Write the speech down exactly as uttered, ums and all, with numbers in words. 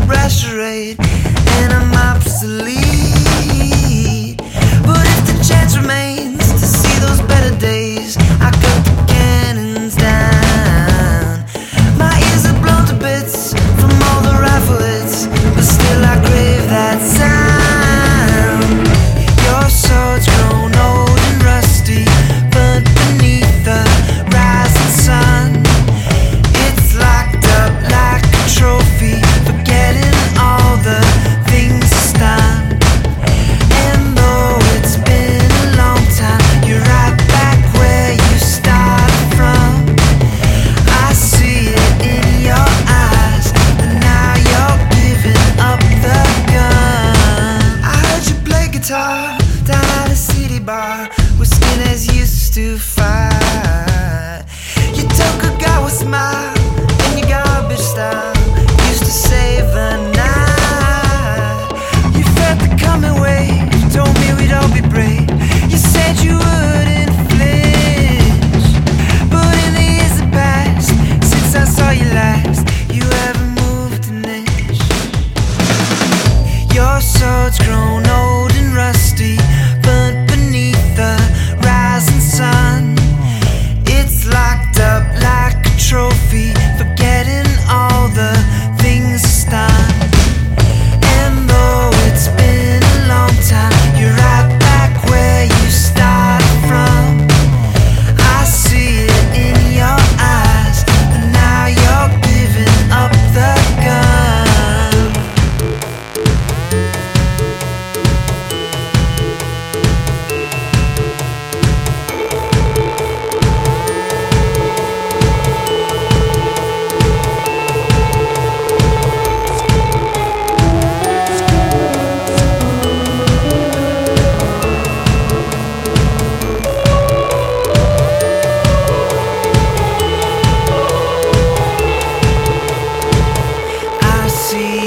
restored, and I'm obsolete. But if the chance remains to see those better days, I cut the cannons down. My ears are blown to bits from all the rifle hits, but still I crave that sound. Your sword's grown old and rusty, burnt beneath the rising sun. It's locked up like a trophy, forgetting all the things it's done. And though it's been a long time, you're right back where you started from. I see it in your eyes, and now you're giving up the gun. I heard you play guitar down at a city bar where skinheads used to fight. You took a guy with a smile and your garbage style used to save the night. You felt the coming wave, told me we'd all be brave. You said you wouldn't flinch, but in the years that passed since I saw you last, you haven't moved an inch. Your sword's grown old and rusty, burnt beneath the rising sun. It's locked up like a trophy, forgetting all the things it's done. And though it's been a long time, you're right back where you started from. I see it in your eyes, and now you're giving up the gun. I see